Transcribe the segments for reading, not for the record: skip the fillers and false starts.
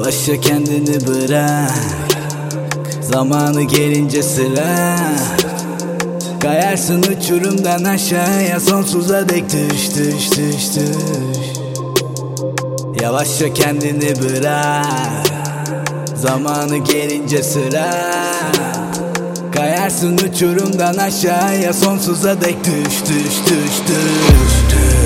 Yavaşça kendini bırak, zamanı gelince sıra. Kayarsın uçurumdan aşağıya, sonsuza dek düş düş düş düş. Yavaşça kendini bırak, zamanı gelince sıra. Kayarsın uçurumdan aşağıya, sonsuza dek düş düş düş düş.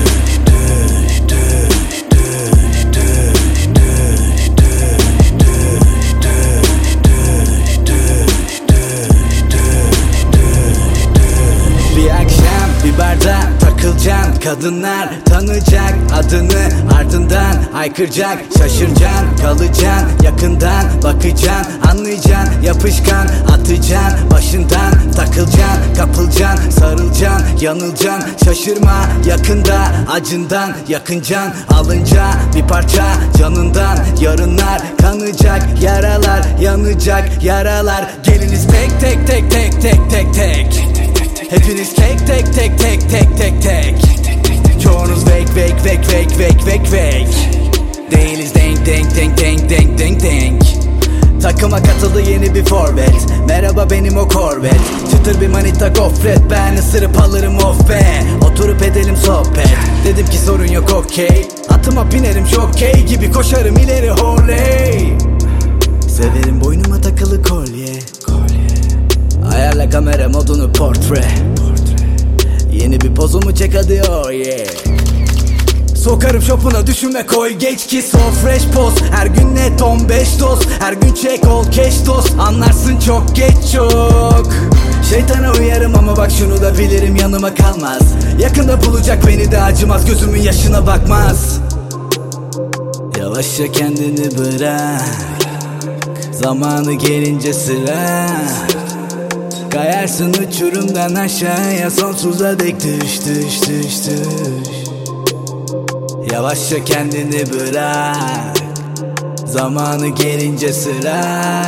Bir barda takılacaksın, kadınlar tanıyacak adını, ardından haykıracak. Şaşıracaksın, kalacaksın, yakından bakacaksın, anlayacaksın, yapışkan atacaksın. Başından takılacaksın, kapılacaksın, sarılacaksın, yanılacaksın. Şaşırma, yakında acından yakıncan, alınca bir parça canından. Yarınlar kanacak, yaralar yanacak, yaralar. Geliniz tek tek tek tek tek tek tek. Hepiniz tek tek tek tek tek tek tek. Çoğunuz vek vek vek vek vek vek vek. Değiliz denk denk denk denk denk denk denk. Takıma katıldı yeni bir forvet. Merhaba benim o korvet. Çıtır bir manita gofret. Ben ısırıp alırım of be. Oturup edelim sohbet. Dedim ki sorun yok okey. Atıma binerim jokey gibi, koşarım ileri horley. Severim boynuma takılı kolye. Ayarla kamera modunu portre. Yeni bir pozumu çek hadi oh yeah. Sokarım şopuna düşünme koy geç ki so fresh post. Her gün net 15 doz. Her gün check ol cash dost. Anlarsın çok geç çok. Şeytana uyarım ama bak şunu da bilirim, yanıma kalmaz. Yakında bulacak beni de acımaz, gözümün yaşına bakmaz. Yavaşça kendini bırak, zamanı gelince sıra. Kayarsın uçurumdan aşağıya, sonsuza dek düş düş düş düş. Yavaşça kendini bırak, zamanı gelince sıra.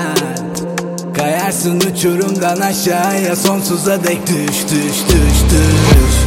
Kayarsın uçurumdan aşağıya, sonsuza dek düş düş düş düş.